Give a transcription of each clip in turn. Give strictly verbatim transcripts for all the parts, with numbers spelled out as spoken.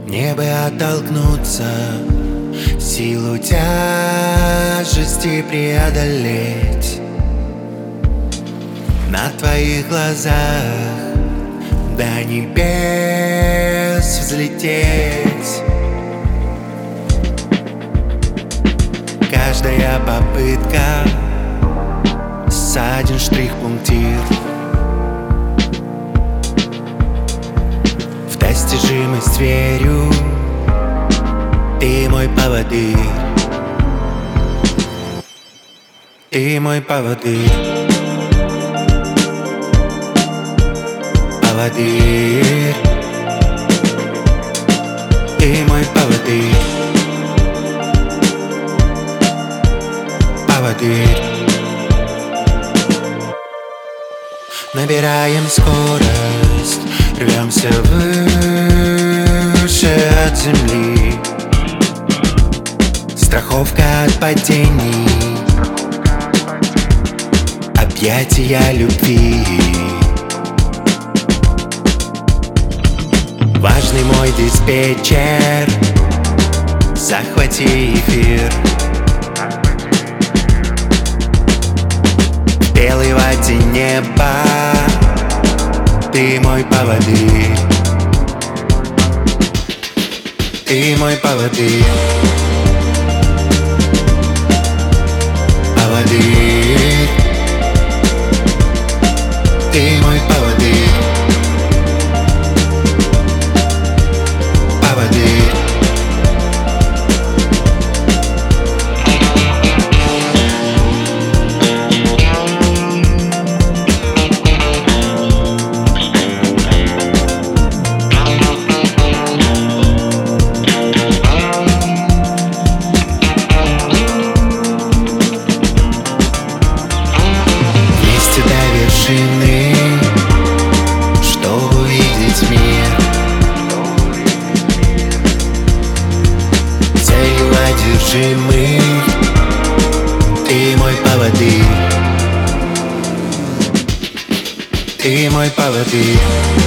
Мне бы оттолкнуться, силу тяжести преодолеть, на твоих глазах до небес взлететь. Каждая попытка с один штрих-пунктир в достижимость верю, ты мой поводырь, ты мой поводырь, поводырь, ты мой поводырь, поводырь. Набираем скорость, рвемся выше от земли. Страховка от падений, объятия любви. Важный мой диспетчер, захвати эфир. В белой воде неба ты мой поводырь, ты мой поводырь, поводырь, ты мой поводырь, поводырь. Чтобы увидеть мир, целью одержимый, ты мой поводырь, ты мой поводырь,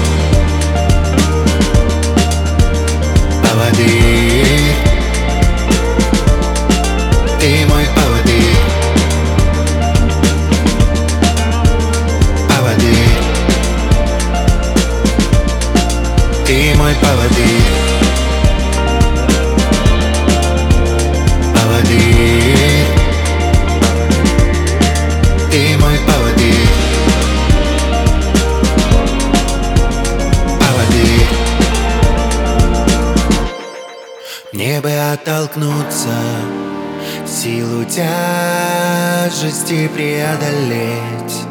поводырь, ты мой поводырь. Ты мой поводырь, поводырь, ты мой поводырь, поводырь. Мне бы оттолкнуться, силу тяжести преодолеть,